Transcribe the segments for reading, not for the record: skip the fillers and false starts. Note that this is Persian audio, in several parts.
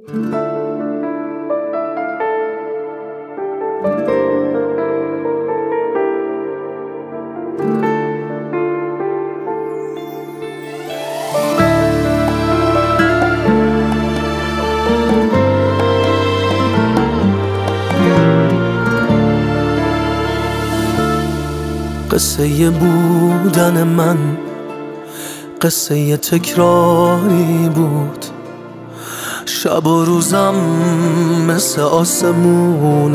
قصه بودن من قصه تکراری بود، شب و روزم مثل آسمون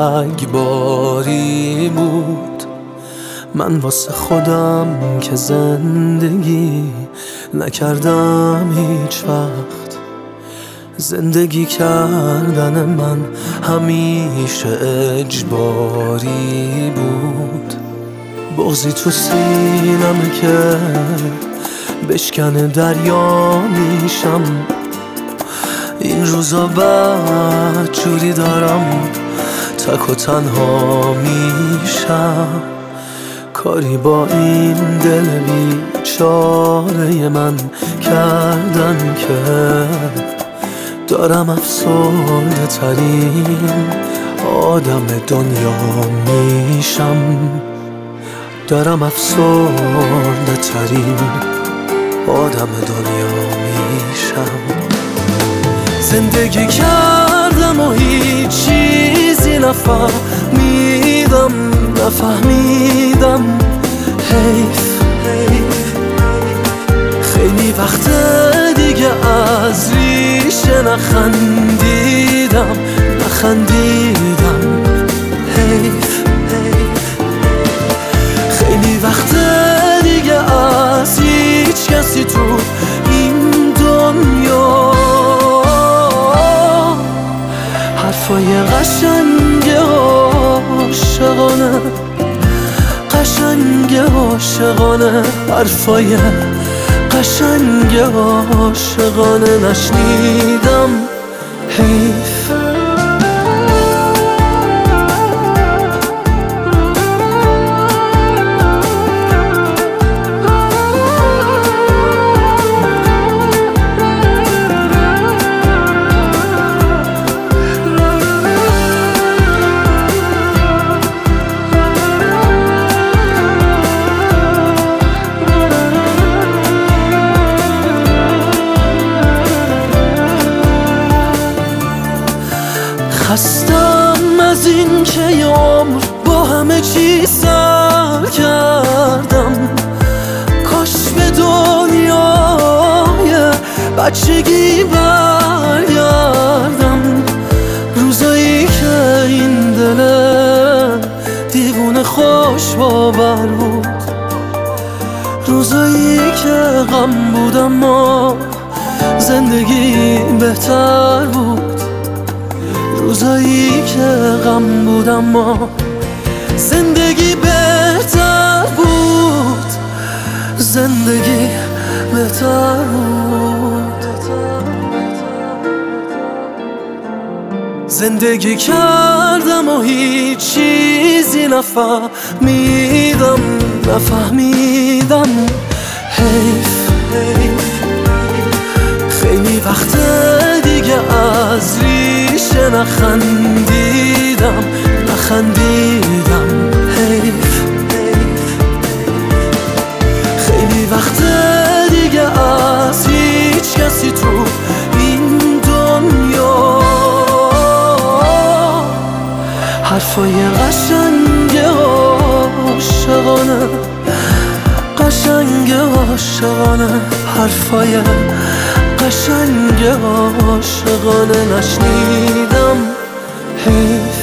رگباری بود. من واسه خودم که زندگی نکردم هیچ وقت، زندگی کردن من همیشه اجباری بود. بغضی تو سینمه که بشکنه دریا میشم، این روزا بدجوری دارم تک و تنها میشم. کاری با این دل بیچاره من کردن که دارم افسرده ترین آدم دنیا میشم، دارم افسرده ترین آدم دنیا میشم. زندگی کردم و هیچ چیزی نفهمیدم، حیف. خیلی وقت دیگه از ریشه نخندیدم، حیف. خیلی وقت دیگه از هیچ کسی تو این دنیا حرفای قشنگ عاشقانه حرفای قشنگ عاشقانه نشنیدم، حیف. خستم از این که یه عمر با همه چی سر کردم، کاش به دنیای بچگی برگردم. روزایی که این دل دیوونه خوش باور بود، روزایی که غم بود اما زندگی بهتر بود، روزایی که غم بود اما زندگی بهتر بود، زندگی بهتر بود. زندگی کردم و هیچ چیزی نفهمیدم، حیف. خیلی وقت دیگه از ریشه نخندیدم، حیف. خیلی وقت دیگه از هیچ کسی تو این دنیا حرفای قشنگ عاشقانه حرفای قشنگ عاشقانه نشنیدم، حیف.